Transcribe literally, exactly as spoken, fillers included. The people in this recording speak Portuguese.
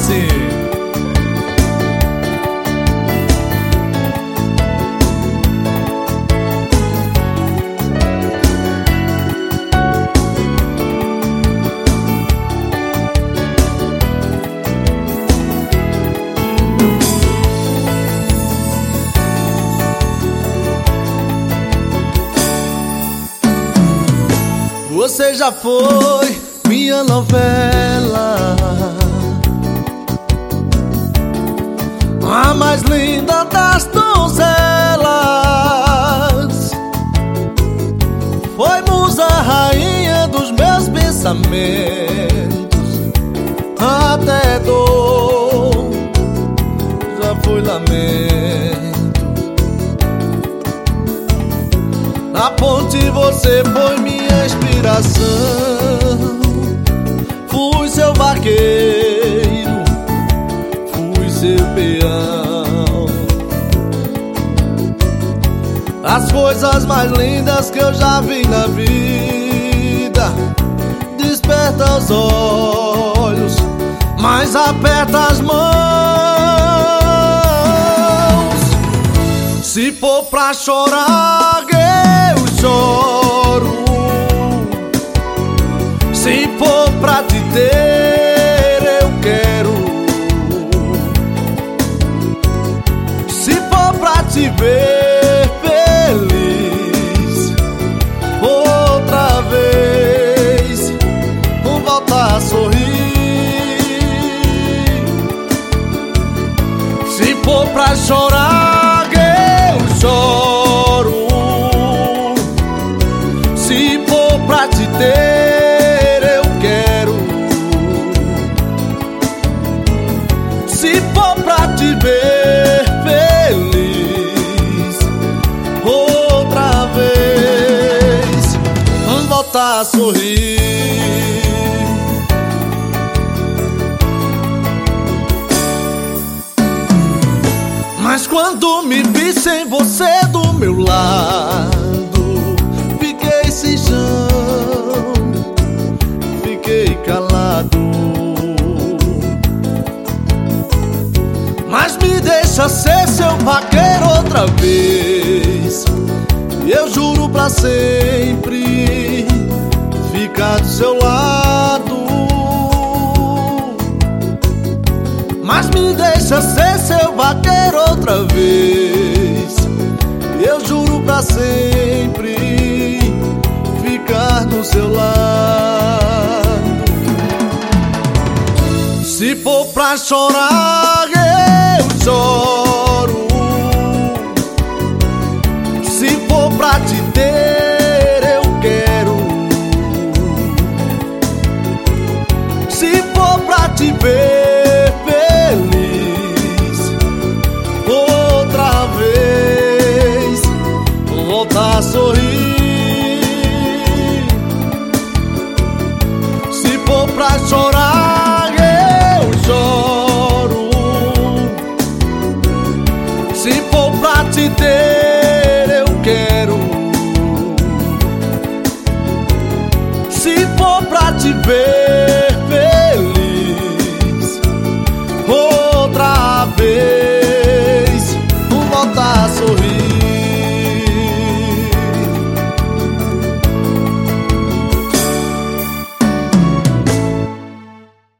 assim. Você já foi minha novela, a mais linda das donzelas. Foi musa rainha dos meus pensamentos, até dor já foi lamento. Na ponte você foi minha inspiração, fui seu vaqueiro, fui seu peão. As coisas mais lindas que eu já vi na vida, desperta os olhos, mas aperta as mãos. Se for pra chorar, eu choro. Se for pra te ter, eu quero. Se for pra te ver feliz outra vez, voltar a sorrir. Se for pra chorar, eu choro. Se for pra te ter, eu quero. Se for pra te ver feliz outra vez, vamos voltar a sorrir. Mas quando me vi sem você do meu lado, fiquei sem chão, fiquei calado. Mas me deixa ser seu vaqueiro outra vez, eu juro pra sempre ficar do seu lado. Mas me deixa ser seu vaqueiro outra vez, eu juro pra sempre ficar do seu lado. Se for pra chorar, eu choro. Se for pra te ter, eu quero. Se for pra te ver feliz outra vez, voltar a sorrir.